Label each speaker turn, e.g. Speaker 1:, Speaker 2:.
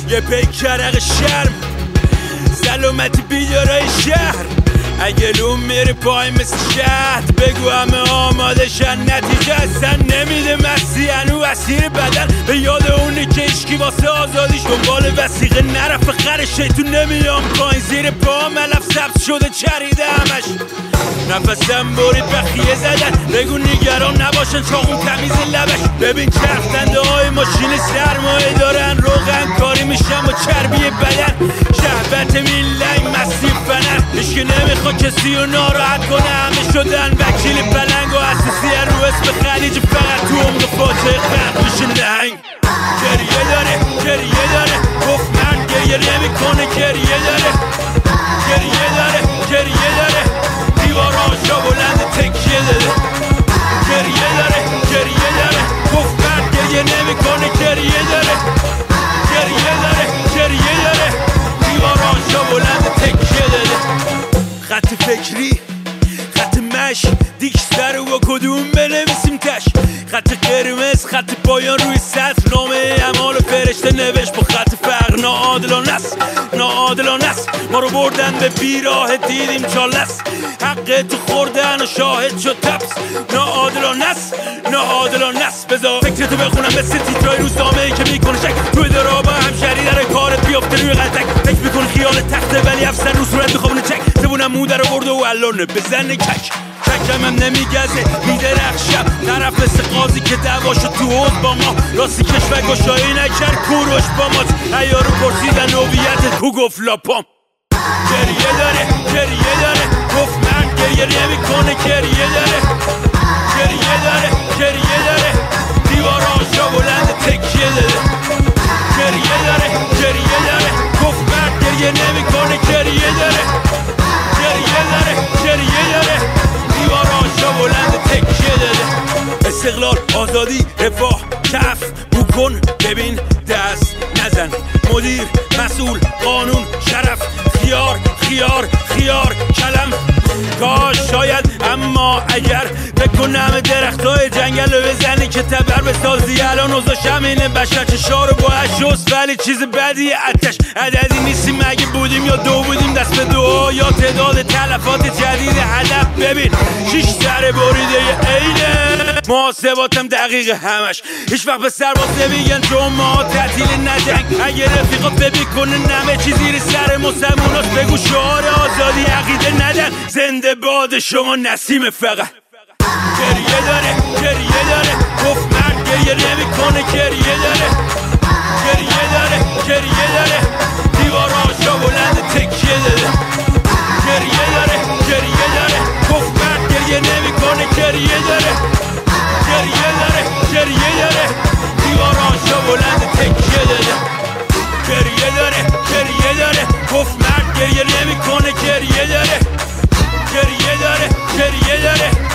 Speaker 1: یه پیکرق شرم سلامتی بیدارای شهر اگه لوم میره پای مثل شهد بگو همه آماده شن نتیجه اصلا نمیده مستی هنو اسیر بدن به یاد اونی که اشکی واسه آزادیش دنبال وسیقه نرفه خر شیطون نمیام پایین زیر پا ملف سبز شده چریده همش نفسم برید بخیه زدن بگو نگران نباشن چاقون تمیز لبش ببین چرخدنده های ماشین سرمایه دارن روغن کاری میشن با چربی بدن شهبت میلنگ مسیب فنر اشکه نمیخوا کسی رو ناراحت کنه همه شدن وکیل پلنگ و اساسی رو اسم خلیج فقط تو عمق فاتح خرد میشه نهنگ گریه داره گفت من گریه نمیکنه گریه داره دیواراشا بلند تکیه داده گریه داره گفت من گریه نمیکنه گریه داره دیواراشا بلند تکیه داده خط فکری خط مش دیکستر و کدوم بنویسیم تش خط قرمز خط پایان روی سطر نامه اعمال فرشته نوشت با خط فقر ناعادلانه است ما رو بردن به بیراه دیدیم چالست حق تو خوردن و شاهد شد تپس ناعادلانه است بذار فکرتو بخونم مثل تیترای روزنامه ای که میکنه شک توی درابا همشهری در کارت بیافته روی قلتک فکر میکنه خیال تخته ولی افسر رو صورت میخوابونه چک زبونم مو در آورده و الانه بزنه ککم هم نمیگزه میدرخشم طرف مثل قاضی که دعواشو تو حوض با ما راستی کشور گشایی نکرد کوروش با مات ایارو پرسیدن نوبیت کو گفت لاپام گریه داره گفت من گریه نمیکنه گریه داره دیواراشا بلند تکیه داده گریه داره گفت من گریه نمیکنه گریه داره دیواراشا بلند تکیه داده استقلال آزادی رفاه کف بکن ببین دست نزن مدیر مسئول قانون شرف خیار کلم کاش شاید اما اگر بکنم درختای جنگل رو بزنی که تبر بسازی الان اوضاعشم اینه بشر چشارو با اشوست ولی چیز بدی اتش عددی نیستیم اگه بودیم یا دو بودیم دست به دعا یا تعداد تلفات جدید هدف ببین 6 سر بریده عینه محاسباتم دقیقه همش هیچ وقت به سرباز نمیگن جمعه تعطیل نجنگ اگه رفیقات ببی کنه نمه چی زیر سر مسلموناست بگو شعار آزادی عقیده ندن زنده باد شما نسیم فقط گریه داره گفت من گریه نمیکنه گریه داره دیواراشا بلند تکیه داده گریه داره گفت من گریه نمیکنه گریه داره دیواراشا بلند تکیه داده گریه داره گفت من گریه نمیکنه گریه داره